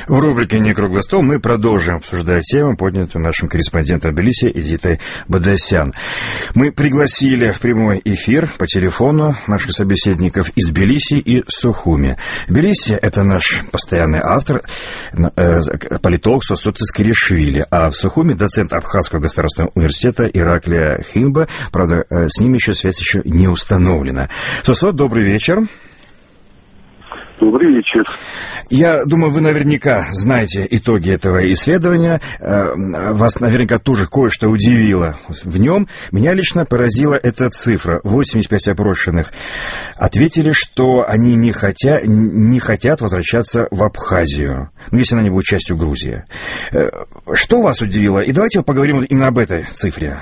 В рубрике «Не круглый стол» мы продолжим обсуждать тему, поднятую нашим корреспондентом Тбилиси Эдитой Бадасян. Мы пригласили в прямой эфир по телефону наших собеседников из Тбилиси и Сухуми. Тбилиси – это наш постоянный автор, политолог Сосо Цискиришвили, а в Сухуми – доцент Абхазского государственного университета Ираклия Хинба. Правда, с ними связь еще не установлена. Сосо, добрый вечер. Добрый вечер. Я думаю, вы наверняка знаете итоги этого исследования. Вас наверняка тоже кое-что удивило в нем. Меня лично поразила эта цифра. 85 опрошенных ответили, что они не хотят возвращаться в Абхазию, если она не будет частью Грузии. Что вас удивило? И давайте поговорим именно об этой цифре.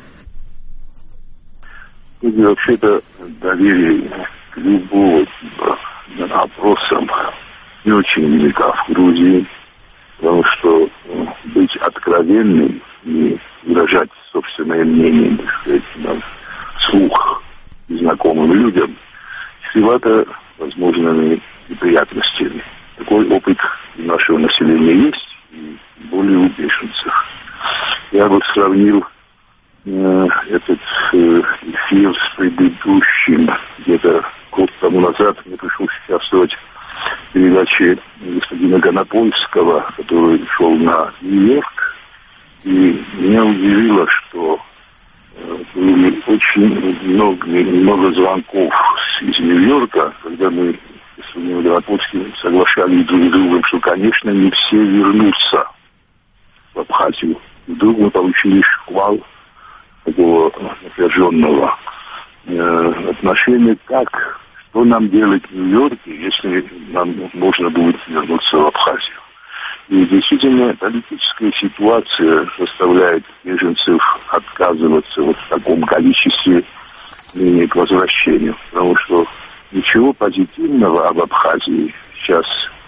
Вообще-то доверие к любому опросам не очень велика в Грузии, потому что быть откровенным и выражать собственное мнение, так сказать, вслух незнакомым людям, чревато возможными неприятностями. Такой опыт у нашего населения есть, и более у беженцев. Я бы сравнил этот эфир с предыдущим. Где-то год тому назад мне пришлось участвовать в передаче господина Гонопольского, который шел на Нью-Йорк. И меня удивило, что были очень много звонков из Нью-Йорка, когда мы с господином Гонопольским соглашались друг с другом, что, конечно, не все вернутся в Абхазию. И вдруг мы получили шквал такого напряженного отношения, что нам делать в Нью-Йорке, если нам можно будет вернуться в Абхазию. И действительно, политическая ситуация заставляет беженцев отказываться в таком количестве к возвращению. Потому что ничего позитивного об Абхазии сейчас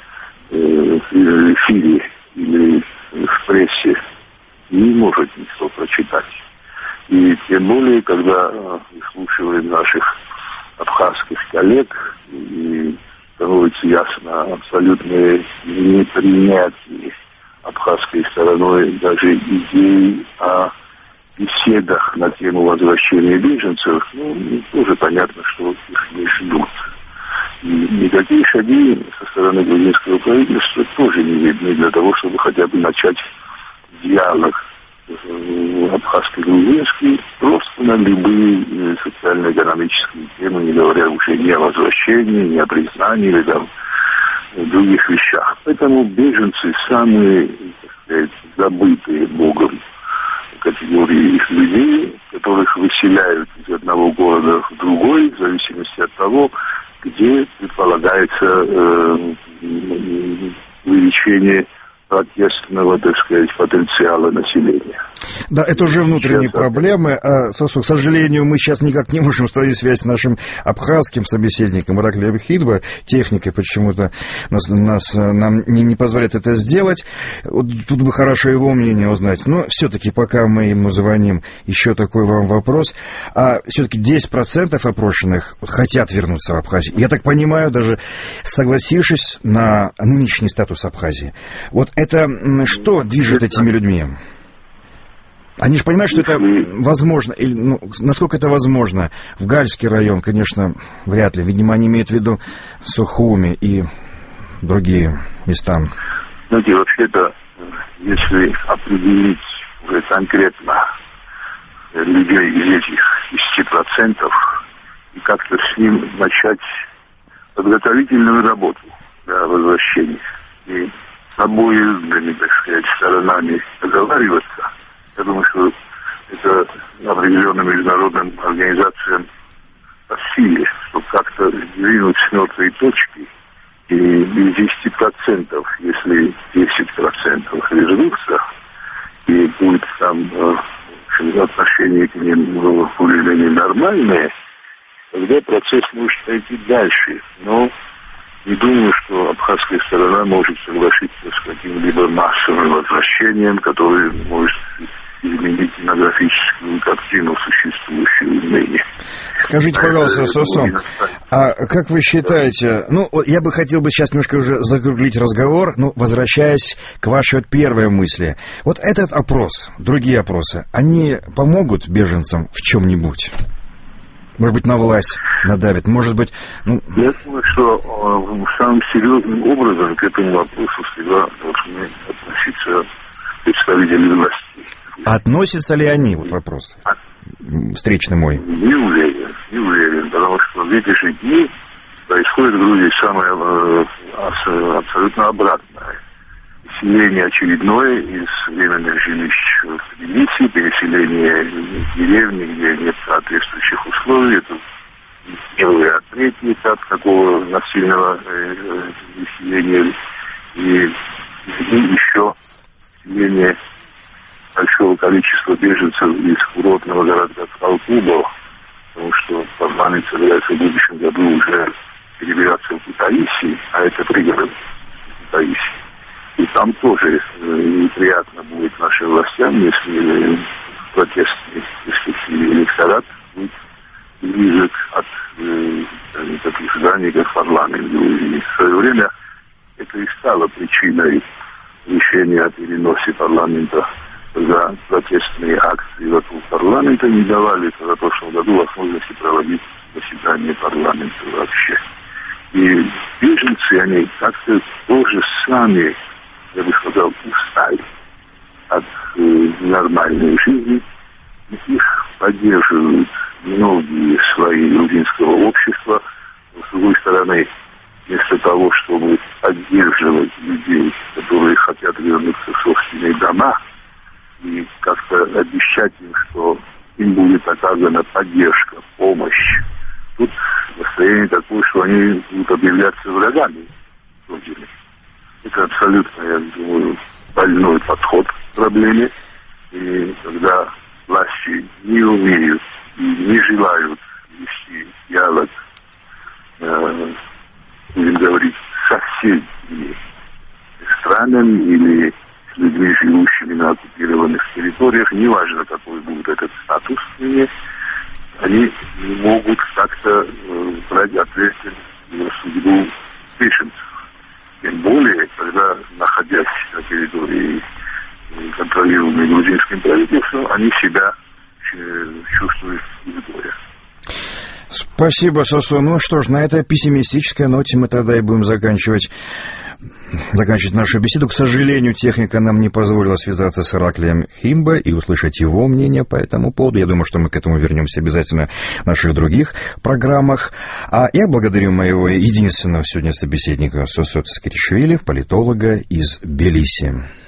в эфире или в прессе не может никто прочитать. И тем более, когда выслушиваем наших абхазских коллег, и становится ясно абсолютное непринятие абхазской стороной даже идей о беседах на тему возвращения беженцев, тоже понятно, что их не ждут. И никакие шаги со стороны грузинского правительства тоже не видны для того, чтобы хотя бы начать диалог абхазско-грузинский просто на любые социально-экономические темы, не говоря уже ни о возвращении, ни о признании или там других вещах. Поэтому беженцы самые, так сказать, забытые Богом категории людей, которых выселяют из одного города в другой, в зависимости от того, где предполагается увеличение протестного, так сказать, потенциала населения. Да, это уже внутренние проблемы. Сосо, к сожалению, мы сейчас никак не можем установить связь с нашим абхазским собеседником Ираклием Хинба. Техника почему-то нам не позволяет это сделать. Вот тут бы хорошо его мнение узнать. Но все-таки, пока мы ему звоним, еще такой вам вопрос. А все-таки 10% опрошенных хотят вернуться в Абхазию. Я так понимаю, даже согласившись на нынешний статус Абхазии. Вот это что движет этими людьми? Они же понимают, что это возможно, или, насколько это возможно. В Гальский район, конечно, вряд ли. Видимо, они имеют в виду Сухуми и другие места. Знаете, вообще-то, если определить уже конкретно людей из этих 10% и как-то с ним начать подготовительную работу для возвращения и с обоими, так сказать, сторонами договариваться, я думаю, что это определенным международным организациям по силе, чтобы как-то сдвинуть с мертвой точки. И из 10%, если 10% вернутся, и будет там отношение к ним более-менее нормальное, тогда процесс может пойти дальше. Но не думаю, что абхазская сторона может согласиться с каким-либо массовым возвращением, которое может изменить демографическую картину, существующую ныне. Скажите, пожалуйста, Сосо, а как вы считаете, я бы хотел сейчас немножко уже закруглить разговор, возвращаясь к вашей первой мысли. Вот этот опрос, другие опросы, они помогут беженцам в чем-нибудь? Может быть, на власть надавит, может быть... Я думаю, что самым серьезным образом к этому вопросу всегда должны относиться представители власти. Относятся ли они, вопрос встречный мой? Не уверен, потому что в эти же дни происходит в Грузии самое абсолютно обратное. Переселение очередное из временных жилищ в Тбилиси, переселение в деревни, где нет соответствующих условий. Это первый, третий этап такого насильного переселения. И еще переселение большого количества беженцев из курортного городка Калкуба, потому что парламент собирается в будущем году уже перебираться в Кутаиси, а это пригород Кутаиси. И там тоже неприятно будет нашим властям, если протестный электорат будет близок от таких зданий, как парламент. И в свое время это и стало причиной решения о переносе парламента, когда протестные акции вокруг парламента не давали в прошлом году возможности проводить заседание парламента вообще. И беженцы, они как-то тоже сами, я бы сказал, устали от нормальной жизни. Их поддерживают многие слои грузинского общества. Но, с другой стороны, вместо того, чтобы поддерживать людей, которые хотят вернуться в собственные дома, и как-то обещать им, что им будет оказана поддержка, помощь, тут настроение такое, что они будут объявляться врагами Родины. Это абсолютно, я думаю, больной подход к проблеме. И когда власти не умеют и не желают вести диалог, будем говорить, со соседними странами или с людьми, живущими на оккупированных территориях, неважно, какой будет этот статус, они не могут как-то брать ответственность за судьбу беженцев. Тем более, когда, находясь на территории, контролируемой грузинским правительством, они себя чувствуют изгоя. Спасибо, Сосо. Что ж, на этой пессимистической ноте мы тогда и будем заканчивать нашу беседу. К сожалению, техника нам не позволила связаться с Ираклием Хидбо и услышать его мнение по этому поводу. Я думаю, что мы к этому вернемся обязательно в наших других программах. А я благодарю моего единственного сегодня собеседника Сосо Цкиришвили, политолога из Тбилиси.